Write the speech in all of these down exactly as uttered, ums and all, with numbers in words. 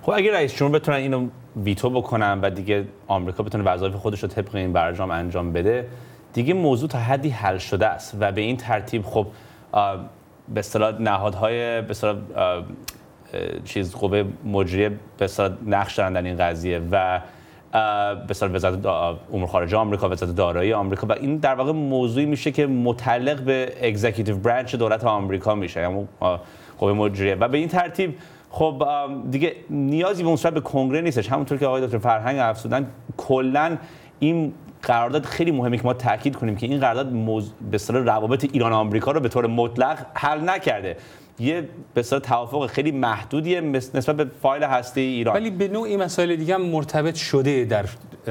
خب اگه رئیس جمهور بتونن اینو ویتو بکنن و دیگه آمریکا بتونه وظایف خودش رو طبق این برجام انجام بده، دیگه موضوع تا حدی حل شده است و به این ترتیب خب به اصطلاح نهادهای به اصطلاح چیز قوه مجریه به اصطلاح نقش دارن در این قضیه و به اصطلاح وزارت امور خارجه آمریکا، وزارت دارایی آمریکا، و این در واقع موضوعی میشه که متعلق به اگزیکیتیو برانچ دولت آمریکا میشه، یعنی قوه مجریه، و به این ترتیب خب دیگه نیازی به اون به کنگره نیستش. همونطور که آقای دکتر فرهنگ افزودن، کلا این قرارداد خیلی مهمه که ما تاکید کنیم که این قرارداد موز... به اصطلاح روابط ایران و آمریکا رو به طور مطلق حل نکرده. یه به اصطلاح توافق خیلی محدودیه نسبت به فایل هسته ایران، ولی به نوعی مسائل دیگه هم مرتبط شده در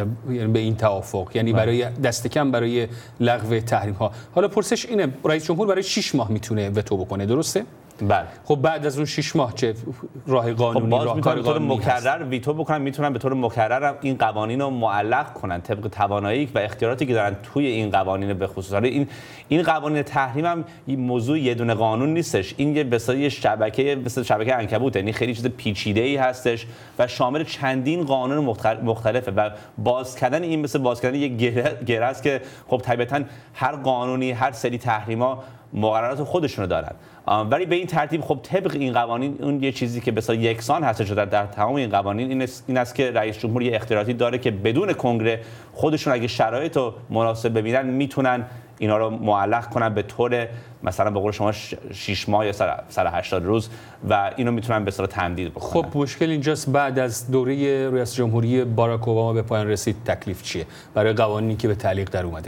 به این توافق، یعنی برای دست کم برای لغو تحریم ها. حالا پرسش اینه، رئیس جمهور برای شش ماه میتونه وتو بکنه، درسته؟ بله. خب بعد از اون شش ماه چه راه قانونی، خب باز راه میتونن به طور مکرر ویتو بکنن، میتونن به طور مکرر هم این قوانین رو معلق کنن طبق توانایی و اختیاراتی که دارن توی این قوانین. به خصوص این این قوانین تحریم هم این موضوع یه دونه قانون نیستش، این یه مثلا یه شبکه مثل شبکه عنکبوت، یعنی خیلی چیز پیچیده‌ای هستش و شامل چندین قانون مختلفه و باز کردن این مثل باز کردن یه گره است که خب طبیعتاً هر قانونی، هر سری تحریما مقررات خودشونو دارن، ولی به این ترتیب خب طبق این قوانین اون یه چیزی که بسیار یکسان هستش در, در تمام این قوانین این است, این است که رئیس جمهور یه اختیاراتی داره که بدون کنگره خودشون اگه شرایط رو مناسب ببینن میتونن اینا رو معلق کنن به طور مثلا به قول شما شش ماه یا صد و هشتاد روز و اینو میتونن به اصطلاح تمدید بکنن. خب مشکل اینجاست بعد از دوره رئیس جمهوری باراک اوباما به پایان رسید تکلیف چیه برای قوانینی که به تعلیق در اومده؟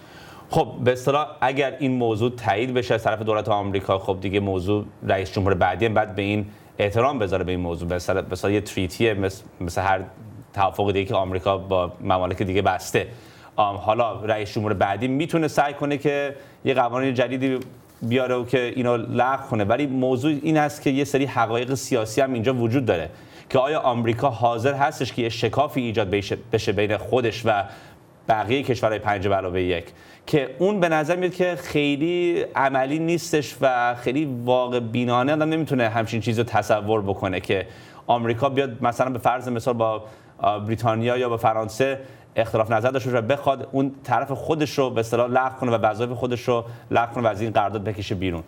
خب به اصطلاح اگر این موضوع تایید بشه از طرف دولت آمریکا، خب دیگه موضوع رئیس جمهور بعدی هم بعد به این احترام بذاره به این موضوع، به اصطلاح به اصطلاح یه تریتی مثل, مثل هر توافق دیگه که آمریکا با ممالک دیگه بسته. حالا رئیس جمهور بعدی میتونه سعی کنه که یه قوانین جدیدی بیاره و که اینو لغو کنه، ولی موضوع این است که یه سری حقایق سیاسی هم اینجا وجود داره که آیا آمریکا حاضر هستش که یه شکافی ایجاد بشه بین خودش و بقیه کشورهای پنج به علاوه یک، که اون به نظر میاد که خیلی عملی نیستش و خیلی واقع بینانه آدم نمیتونه همچین چیزی رو تصور بکنه که آمریکا بیاد مثلا به فرض مثال با بریتانیا یا با فرانسه اختلاف نظر داشته باشه و بخواد اون طرف خودش رو به اصطلاح لغو کنه و وظایف خودش رو لغو کنه و از این قرارداد بکشه بیرون.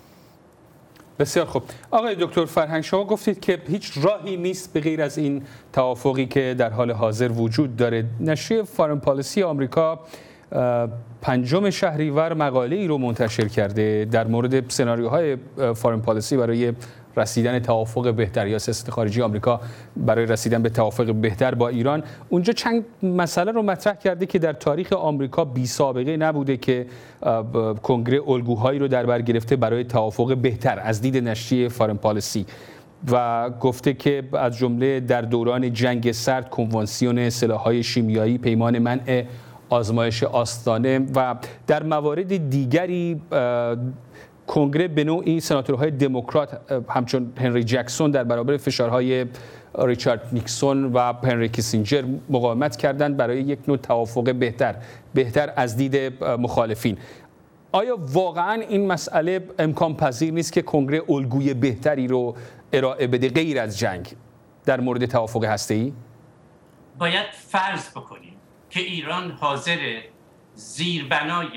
بسیار خوب. آقای دکتر فرهنگ، شما گفتید که هیچ راهی نیست به غیر از این توافقی که در حال حاضر وجود داره. نشریه فارن پالیسی آمریکا پنجم شهریور مقاله ای رو منتشر کرده در مورد سناریوهای فارن پالیسی برای رسیدن توافق بهتر یا سیاست خارجی آمریکا برای رسیدن به توافق بهتر با ایران. اونجا چند مسئله رو مطرح کرده که در تاریخ آمریکا بی سابقه نبوده که کنگره الگوهایی رو در بر گرفته برای توافق بهتر از دید نشریه فارن پالیسی، و گفته که از جمله در دوران جنگ سرد کنوانسیون سلاح‌های شیمیایی، پیمان منع آزمایش آستانه و در موارد دیگری کنگره به نوعی سناتورهای دموکرات همچون هنری جکسون در برابر فشارهای ریچارد نیکسون و هنری کیسینجر مقاومت کردند برای یک نوع توافق بهتر بهتر از دید مخالفین. آیا واقعا این مسئله امکان پذیر نیست که کنگره الگوی بهتری رو ارائه بده غیر از جنگ در مورد توافق هسته‌ای؟ باید فرض بکنیم که ایران حاضر زیربنای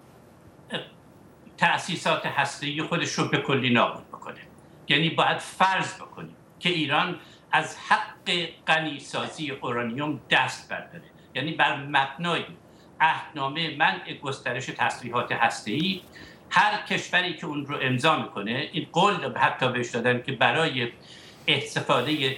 تأسیسات هسته‌ای خودش رو به کلی نابود بکنه. یعنی باید فرض بکنیم که ایران از حق غنیسازی اورانیوم دست برداره، یعنی بر مبنای عهدنامه منع گسترش تسلیحات هسته‌ای هر کشوری که اون رو امضا میکنه این قول رو حتی بهش دادن که برای استفاده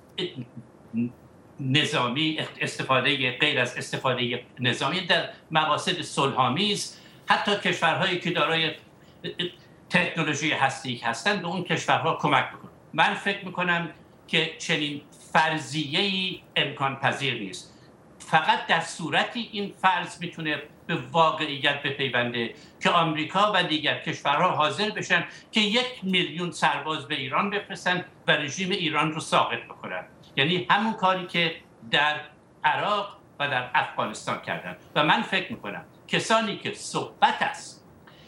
نظامی، استفاده غیر از استفاده نظامی در مقاصد صلح‌آمیز، حتی کشورهایی که دارای تکنولوژی هسته‌ای هستند به اون کشورها کمک بکنه. من فکر میکنم که چنین فرضیه‌ای امکان پذیر نیست. فقط در صورتی این فرض میتونه به واقعیت بپیونده که آمریکا و دیگر کشورها حاضر بشن که یک میلیون سرباز به ایران بفرستن و رژیم ایران رو ساقط بکنن. یعنی همون کاری که در عراق و در افغانستان کردن. و من فکر میکنم کسانی که صحبت است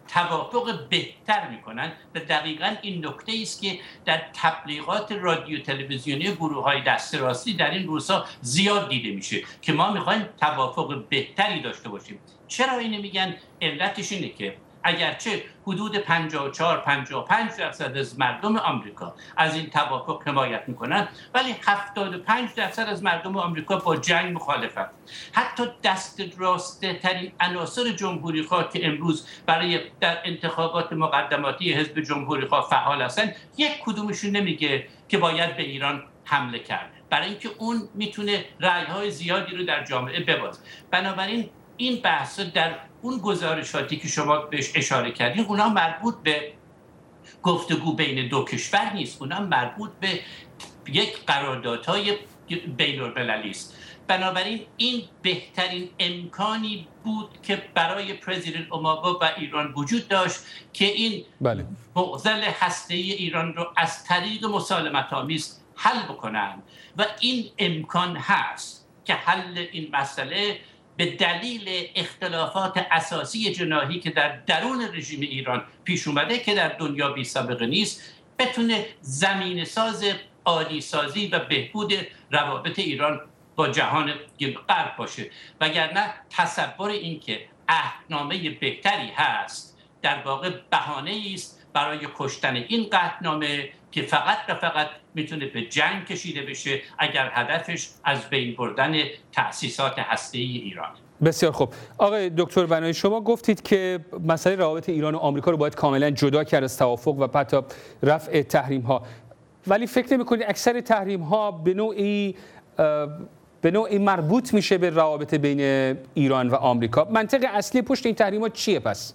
توافق بهتر میکنن و دقیقاً این نکته است که در تبلیغات رادیو تلویزیونی گروه‌های دست راستی در این روزها زیاد دیده میشه که ما میخوایم توافق بهتری داشته باشیم. چرا اینو میگن؟ علتش اینه که اگرچه حدود پنجاه و چهار پنجاه و پنج درصد از مردم آمریکا از این توافق حمایت میکنن، ولی هفتاد و پنج درصد از مردم آمریکا با جنگ مخالفن. حتی دست راسته ترین عناصر جمهوری خواه که امروز برای در انتخابات مقدماتی حزب جمهوری خواه فعال هستن، یک کدومشون نمیگه که باید به ایران حمله کرد، برای اینکه اون میتونه رأی‌های زیادی رو در جامعه ببازه. بنابراین این بحث در اون گزارشاتی که شما بهش اشاره کردین، اونا مربوط به گفتگو بین دو کشور نیست، اونا مربوط به یک قراردادهای بین‌المللی است. بنابراین این بهترین امکانی بود که برای پرزیدنت اوباما و ایران وجود داشت که این بله. معضل هسته‌ای ایران رو از طریق مسالمت‌آمیز حل بکنن و این امکان هست که حل این مسئله به دلیل اختلافات اساسی جناحی که در درون رژیم ایران پیش اومده که در دنیا بی سابقه نیست، بتونه زمین ساز عالی سازی و بهبود روابط ایران با جهان غرب باشه. وگرنه تصور این که عهدنامه بهتری هست در واقع بهانه‌ای است برای کشتن این قطعنامه که فقط و فقط میتونه به جنگ کشیده بشه اگر هدفش از بین بردن تأسیسات هسته‌ای ایران. بسیار خوب. آقای دکتر بنایی، شما گفتید که مسئله روابط ایران و آمریکا رو باید کاملا جدا کرد از توافق و حتی رفع تحریم ها، ولی فکر نمی‌کنید اکثر تحریم ها به نوعی به نوعی مربوط میشه به روابط بین ایران و آمریکا؟ منطق اصلی پشت این تحریم ها چیه پس؟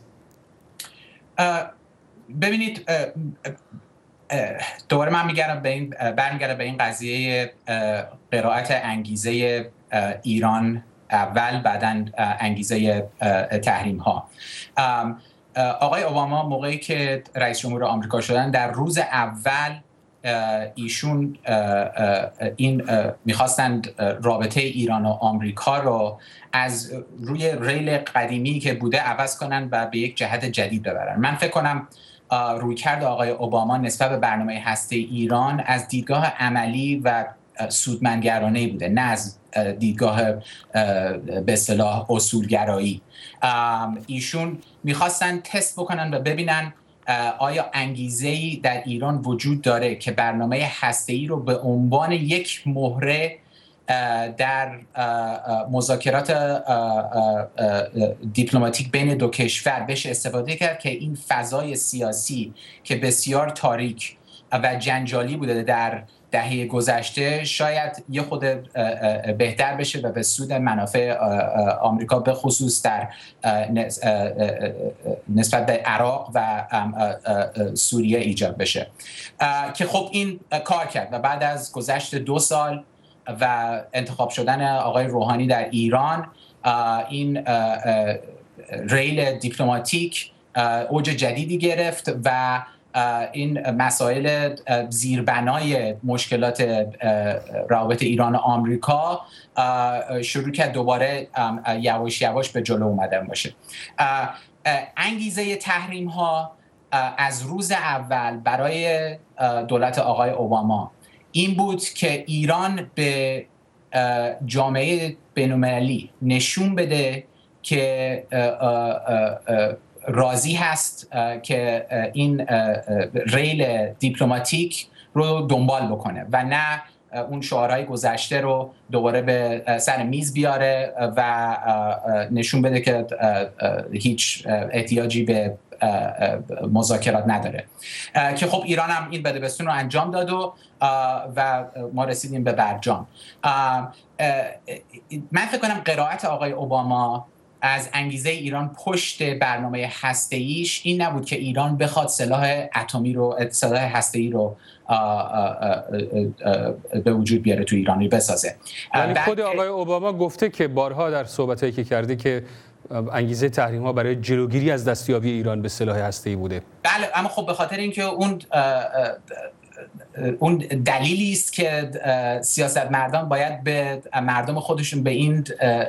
ببینید، دوباره من میگردم به این برمیگردم به این قضیه قرائت انگیزه ایران اول، بعداً انگیزه تحریم ها. آقای اوباما موقعی که رئیس جمهور آمریکا شدن، در روز اول ایشون این میخواستند رابطه ایران و آمریکا رو از روی ریل قدیمی که بوده عوض کنن و به یک جهت جدید ببرن. من فکر کنم رویکرد آقای اوباما نسبت به برنامه هسته ایران از دیدگاه عملی و سودمندگرانه‌ای بوده، نه از دیدگاه به اصطلاح اصولگرایی. ایشون میخواستن تست بکنن و ببینن آیا انگیزه‌ای در ایران وجود داره که برنامه هسته‌ای رو به عنوان یک مهره در مذاکرات دیپلماتیک بین دو کشور بشه استفاده کرد که این فضای سیاسی که بسیار تاریک و جنجالی بوده در دهه گذشته شاید یه خود بهتر بشه و به سود منافع آمریکا به خصوص در نسبت به عراق و سوریه ایجاد بشه، که خب این کار کرد و بعد از گذشت دو سال و انتخاب شدن آقای روحانی در ایران، این ریل دیپلماتیک اوج جدیدی گرفت و این مسائل زیربنای مشکلات روابط ایران و آمریکا شروع کرد دوباره یواش یواش به جلو اومدن باشه. انگیزه تحریم ها از روز اول برای دولت آقای اوباما این بود که ایران به جامعه بین‌المللی نشون بده که راضی هست که این ریل دیپلماتیک رو دنبال بکنه و نه اون شعارهای گذشته رو دوباره به سر میز بیاره و نشون بده که هیچ احتیاجی به مذاکرات نداره، که خب ایران هم این بدبستون رو انجام داد و و ما رسیدیم به برجام. من فکر کنم قرائت آقای اوباما از انگیزه ایران پشت برنامه هسته‌ایش این نبود که ایران بخواد سلاح اتمی رو سلاح هسته‌ای رو آ آ آ به وجود بیاره تو ایرانی بسازه. ولی خود آقای اوباما گفته که بارها در صحبتایی که کرده که انگیزه تحریم‌ها برای جلوگیری از دستیابی ایران به سلاح هسته‌ای بوده. بله، اما خب به خاطر اینکه اون اون دلیلی است که سیاستمداران باید به مردم خودشون به این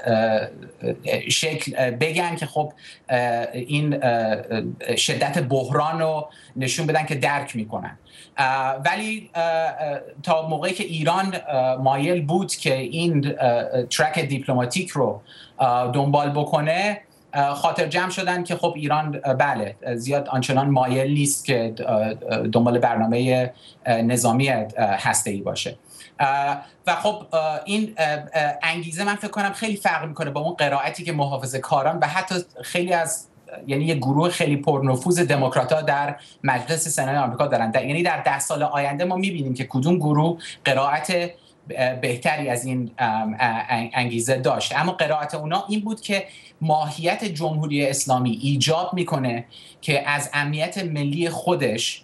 شکل بگن که خب این شدت بحران رو نشون بدن که درک میکنن. ولی تا موقعی که ایران مایل بود که این ترک دیپلماتیک رو دنبال بکنه، خاطر جمع شدن که خب ایران بله زیاد آنچنان مایل نیست که دنبال برنامه نظامی هسته‌ای باشه و خب این انگیزه من فکر کنم خیلی فرق میکنه با اون قرائتی که محافظه‌کاران و حتی خیلی از یعنی یه گروه خیلی پرنفوذ دموکرات‌ها در مجلس سنای آمریکا دارن. در یعنی در ده سال آینده ما می‌بینیم که کدوم گروه قرائت بهتری از این انگیزه داشت، اما قرائت اونا این بود که ماهیت جمهوری اسلامی ایجاب میکنه که از امنیت ملی خودش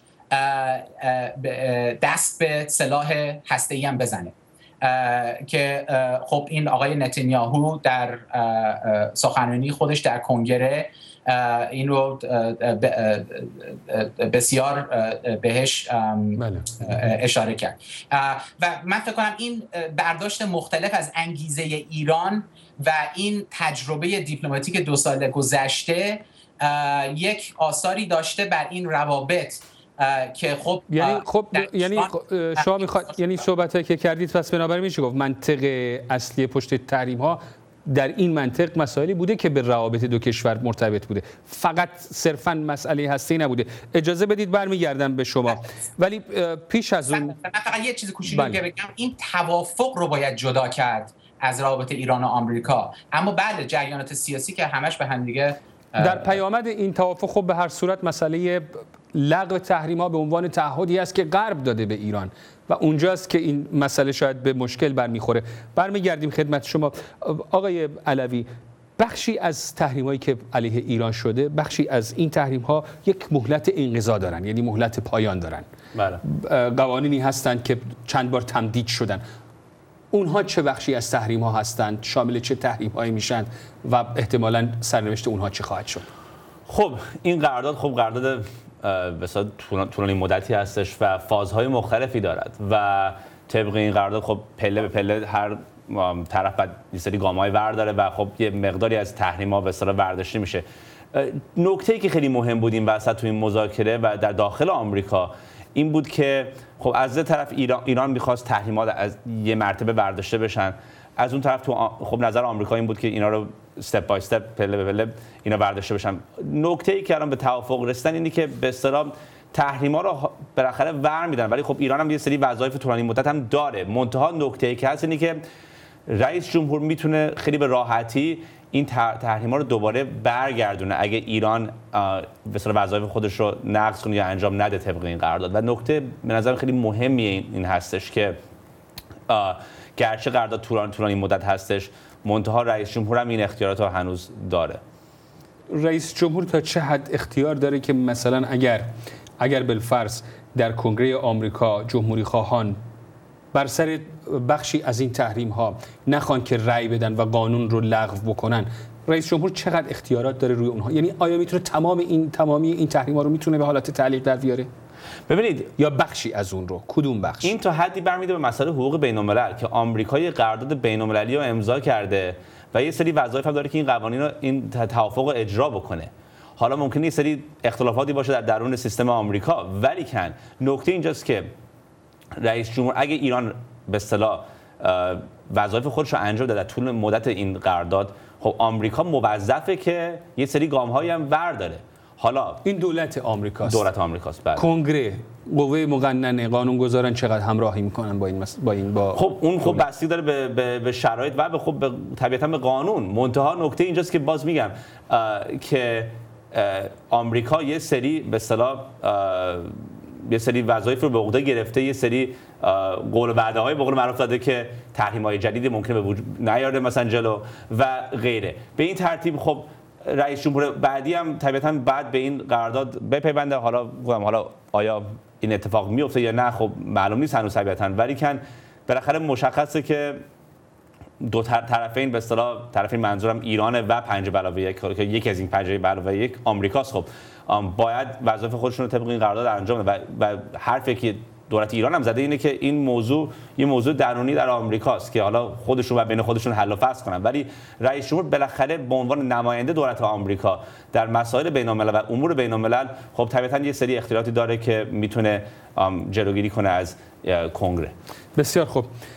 دست به سلاح هسته‌ای هم بزنه که خب این آقای نتانیاهو در سخنرانی خودش در کنگره این رو بسیار بهش اشاره کرد و من فکر کنم این برداشت مختلف از انگیزه ایران و این تجربه دیپلماتیک دو سال گذشته یک آثاری داشته بر این روابط که خب یعنی خب یعنی شما میخواد یعنی صحبتایی که کردید پس بنابراین میشه گفت منطق اصلی پشت تحریم ها در این منطق مسائلی بوده که به روابط دو کشور مرتبط بوده، فقط صرفاً مسئله هسته‌ای نبوده. اجازه بدید برمیگردم به شما، ولی پیش از اون من فقط یه چیز کوچیکی بگم، این توافق رو باید جدا کرد از روابط ایران و آمریکا، اما بله جریانات سیاسی که همش به هم دیگه در پیامد این توافق خب به هر صورت مسئله لغو تحریم‌ها به عنوان تعهدی است که غرب داده به ایران و اونجاست که این مسئله شاید به مشکل برمیخوره. برمیگردیم خدمت شما آقای علوی. بخشی از تحریم‌هایی که علیه ایران شده، بخشی از این تحریم‌ها یک مهلت انقضا دارن، یعنی مهلت پایان دارن. بله. قوانینی هستند که چند بار تمدید شدن. اونها چه بخشی از تحریم‌ها هستند؟ شامل چه تحریم‌هایی میشن و احتمالاً سرنوشت اونها چه خواهد شد؟ خب این قرارداد خب قرارداد بسیار طولانی مدتی هستش و فازهای مختلفی دارد و طبق این قرارداد خب پله به پله هر طرف بعد یه سری گام‌های ورداره و خب یه مقداری از تحریم‌ها به اصطلاح برداشته میشه. نکته‌ای که خیلی مهم بود این وسط تو این مذاکره و در داخل آمریکا این بود که خب از یه طرف ایران ایران می‌خواست تحریمات از یه مرتبه برداشته بشن، از اون طرف تو خب نظر آمریکا این بود که اینا رو استپ بای استپ پله به پله اینا برداشته بشن. نکته‌ای که الان به توافق رسیدن اینه که به اصطلاح تحریما رو بالاخره ور میدن، ولی خب ایران هم یه سری وظایف طولانی مدت هم داره. منتها نکته‌ای که هست اینه که رئیس جمهور میتونه خیلی به راحتی این تحریما رو دوباره برگردونه اگه ایران به اصطلاح وظایف خودش رو نقض کنه یا انجام نده طبق این قرارداد. و نکته به نظر خیلی مهمی این هستش که گرچه قرارداد طولانی طولانی مدت هستش، منتها رئیس جمهور هم این اختیارات رو هنوز داره. رئیس جمهور تا چه حد اختیار داره که مثلا اگر اگر بالفرض در کنگره آمریکا جمهوری خواهان بر سر بخشی از این تحریم ها نخوان که رأی بدن و قانون رو لغو بکنن، رئیس جمهور چقدر اختیارات داره روی اونها؟ یعنی آیا میتونه تمام این تمامی این تحریم ها رو میتونه به حالت تعلیق در بیاره؟ ببینید، یا بخشی از اون رو؟ کدوم بخش؟ این تا حدی برمیده به مسئله حقوق بین‌الملل که آمریکا یه قرارداد بین‌المللی رو امضا کرده و یه سری وظایف هم داره که این قوانین رو این توافق رو اجرا بکنه. حالا ممکنه یه سری اختلافاتی باشه در درون سیستم آمریکا، ولی کن نکته اینجاست که رئیس جمهور اگه ایران به اصطلاح وظایف خودش رو انجام داده در طول مدت این قرارداد، خب آمریکا موظفه که یه سری گام‌هایی هم برداره. حالا این دولت آمریکاست. دولت آمریکاست. بله. کنگره، قوه مقننه، قانونگذاران چقدر همراهی میکنن با این مس... با این با خب اون خب بستگی داره به, به, به شرایط و به خب به طبیعتا به قانون. منتها نکته اینجاست که باز میگم که آمریکا یه سری به اصطلاح یه سری وظایف رو به عهده گرفته، یه سری قول و وعده‌های به قول معروف داده که تحریم‌های جدیدی ممکنه به وجود نیاره مثلا جلو و غیره. به این ترتیب خب رئیس جمهور بعدی هم طبیعتاً بعد به این قرارداد بپیونده. حالا گفتم حالا آیا این اتفاق میفته یا نه خب معلوم نیست هنوز طبیعتاً، ولی کن بالاخره مشخصه که دو طرفین به اصطلاح طرفین منظورم ایران و پنج به علاوه یک که یکی از این پنج به علاوه یک آمریکاست، خب باید وظایف خودشون رو طبق این قرارداد انجام بده و حرفی که دولت ایران هم زده اینه که این موضوع یه موضوع درونی در آمریکاست که حالا خودشون و بین خودشون حل و فصل کنن، ولی رئیس جمهور بالاخره به عنوان نماینده دولت آمریکا در مسائل بین‌الملل و امور بین‌الملل خب طبیعتاً یه سری اختیاراتی داره که میتونه جلوگیری کنه از کنگره. بسیار خوب.